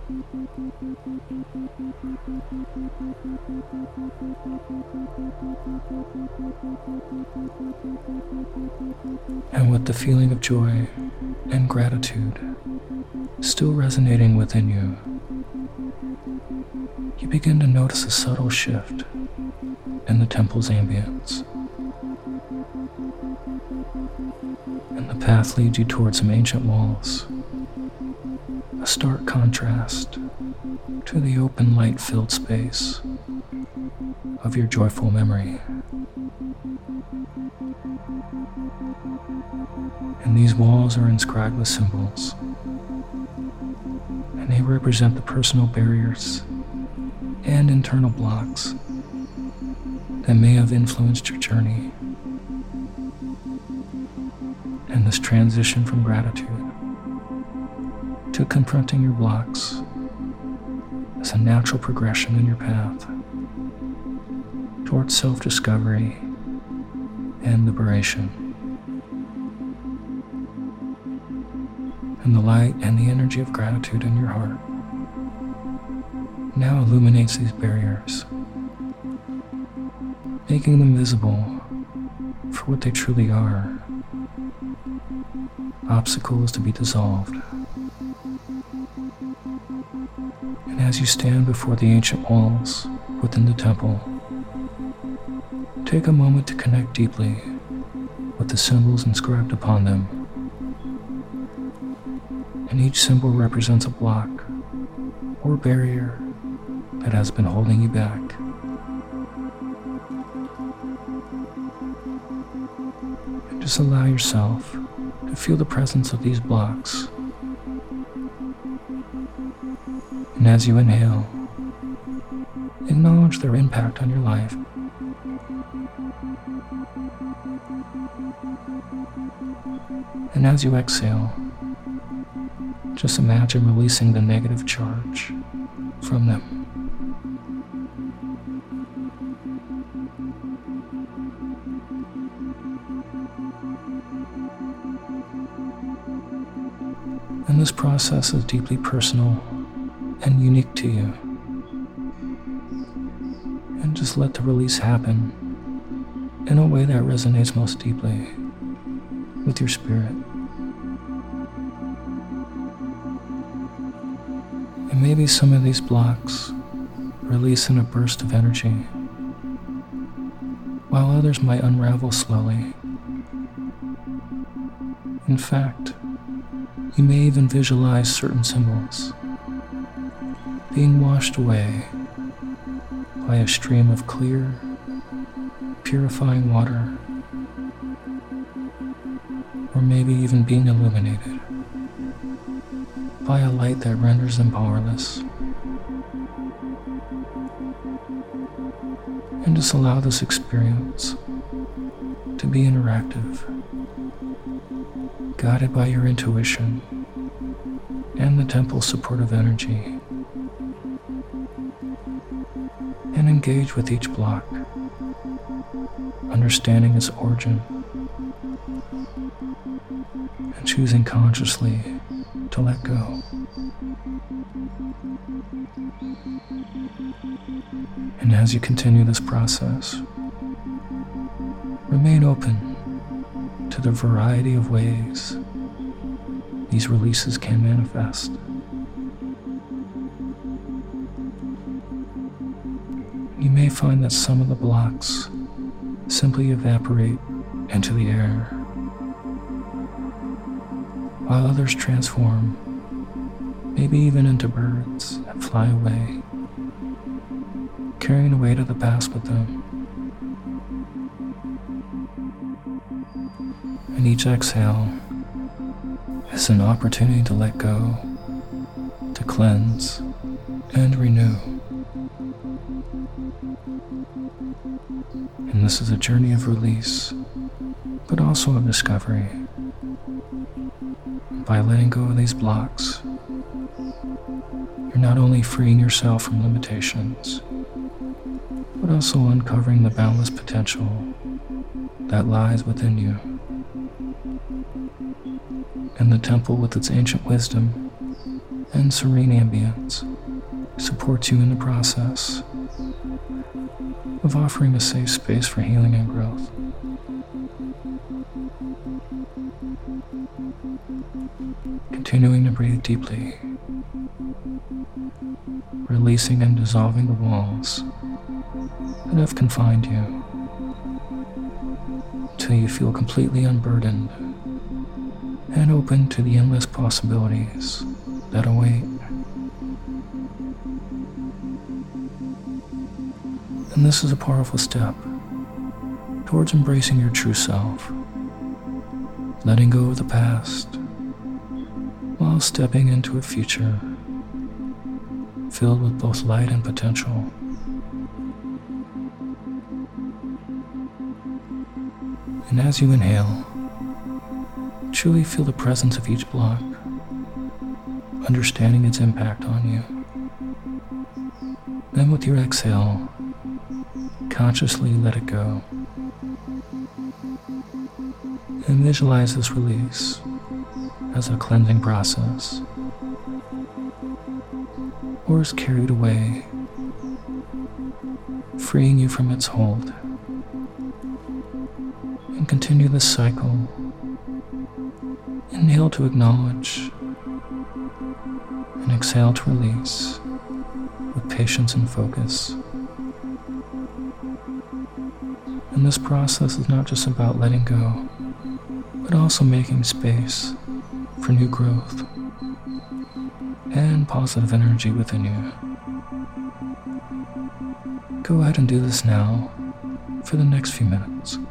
And with the feeling of joy and gratitude still resonating within you, you begin to notice a subtle shift in the temple's ambience. And the path leads you towards some ancient walls, a stark contrast to the open, light-filled space of your joyful memory. And these walls are inscribed with symbols, and they represent the personal barriers and internal blocks that may have influenced your journey. And this transition from gratitude to confronting your blocks is a natural progression in your path towards self-discovery and liberation. And the light and the energy of gratitude in your heart now illuminates these barriers, making them visible for what they truly are: obstacles to be dissolved. And as you stand before the ancient walls within the temple, take a moment to connect deeply with the symbols inscribed upon them. And each symbol represents a block or barrier that has been holding you back. And just allow yourself to feel the presence of these blocks. And as you inhale, acknowledge their impact on your life. And as you exhale, just imagine releasing the negative charge from them. And this process is deeply personal and unique to you. And just let the release happen in a way that resonates most deeply with your spirit. And maybe some of these blocks release in a burst of energy, while others might unravel slowly. In fact, you may even visualize certain symbols being washed away by a stream of clear, purifying water, or maybe even being illuminated by a light that renders them powerless. And just allow this experience to be interactive, guided by your intuition and the temple's supportive energy. And engage with each block, understanding its origin, and choosing consciously to let go. And as you continue this process, remain open to the variety of ways these releases can manifest. You may find that some of the blocks simply evaporate into the air, while others transform, maybe even into birds that fly away, carrying the weight of the past with them. And each exhale is an opportunity to let go, to cleanse, and renew. And this is a journey of release, but also of discovery. By letting go of these blocks, you're not only freeing yourself from limitations, but also uncovering the boundless potential that lies within you. And the temple, with its ancient wisdom and serene ambience supports you in the process of offering a safe space for healing and growth. Continuing to breathe deeply, releasing and dissolving the walls that have confined you until you feel completely unburdened and open to the endless possibilities that await. And this is a powerful step towards embracing your true self, letting go of the past while stepping into a future filled with both light and potential. And as you inhale, truly feel the presence of each block, understanding its impact on you. Then with your exhale, consciously let it go. And visualize this release as a cleansing process, or is carried away, freeing you from its hold. And continue this cycle. Inhale to acknowledge, and exhale to release with patience and focus. And this process is not just about letting go, but also making space for new growth and positive energy within you. Go ahead and do this now for the next few minutes.